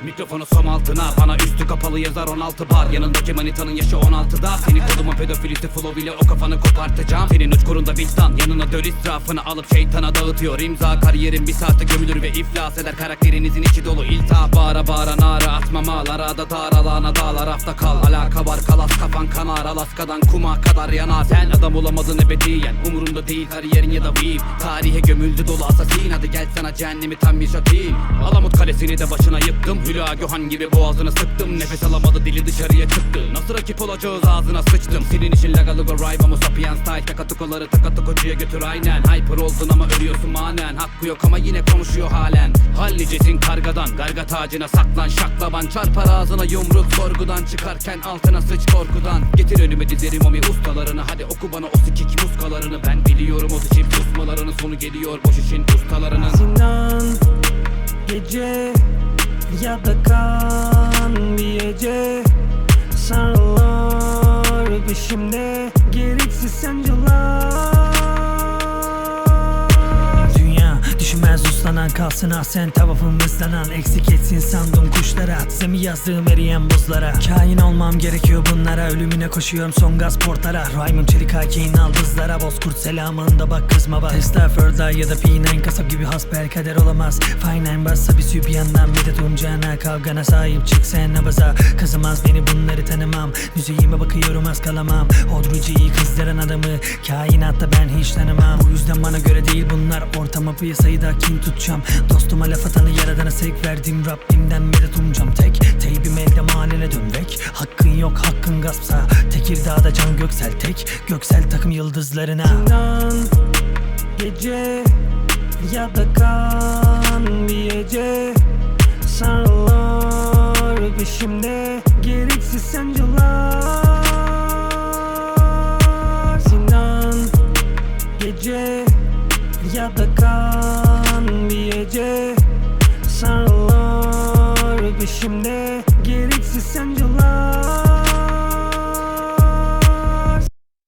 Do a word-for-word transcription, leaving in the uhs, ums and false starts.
Mikrofonu som altına, bana üstü kapalı yazar on altı bar. Yanındaki manitanın yaşı on altıda. Senin kodumun pedofilisti flow ile o kafanı kopartacağım. Senin uçkurunda vicdan, yanına dön israfını alıp şeytana dağıtıyor imza. Kariyerin bir saate gömülür ve iflas eder. Karakterinizin içi dolu iltihap. Bağıra bağıra nara atmamalar, arada dar alana dağlar hafta kal. Alaka var kalas kafan kanar, Alaska'dan kuma kadar yanar. Sen adam olamadın ebediyen, umurumda değil kariyerin ya da weave. Tarihe gömüldü dolu asasin, hadi gel sana cehennemi tam yaşatayım. Alamut kalesini de başına yıktım, Hülya Göhan gibi boğazını sıktım. Nefes alamadı dili dışarıya çıktı. Nasıl rakip olacağız ağzına sıçtım. Senin için legalı go rhyme ama sapiens style. Takatukoları takatukocuya götür aynen. Hyper oldun ama ölüyorsun manen. Hakkı yok ama yine konuşuyor halen. Hallicesin kargadan, garga tacına saklan. Şaklaban çarpar ağzına yumruk, sorgudan çıkarken altına sıç korkudan. Getir önüme dizerim omi ustalarını, hadi oku bana o sikik muskalarını. Ben biliyorum o dişip susmalarının sonu geliyor boş işin ustalarının. Zindan gece ya da kan bir gece, sarılar peşimde gereksiz sancılar. Dünya düşünmez uslanan, kalsın ah sen tavafım ıslanan. Eksik etsin sandım kuşlara, zemi yazdığım eriyen buzlara. Kain olmam gerekiyor bunlara, ölümüne koşuyorum son gaz portlara. Rhyme'ım çelik hakeyin aldızlara, bozkurt selamında bak kızma bak. Estağfurullah ya da P dokuz kasap gibi hasbelkader olamaz. Fine bassa bir sübyandan medet umcana, kavgana sahip çık sen nabaza. Kızamaz beni bunları tanımam, yüzeyime bakıyorum az kalamam. Odrucuyu kızdıran adamı kainatta ben hiç tanımam. Bu yüzden bana göre değil bunlar, ortama piyasayı da kim tutacağım. Dostuma laf atanı yaradana sevk verdim, Rabbimden medet umacağım. Tek teybim elde manene dönmek, hakkın yok hakkın gaspsa. Tekirdağ'da Can Göksel tek, Göksel takım yıldızlarına. Zindan gece ya da kan bir gece, sarılar peşimde gereksiz sancılar. Zindan gece ya da kan bir gece, sarılar peşimde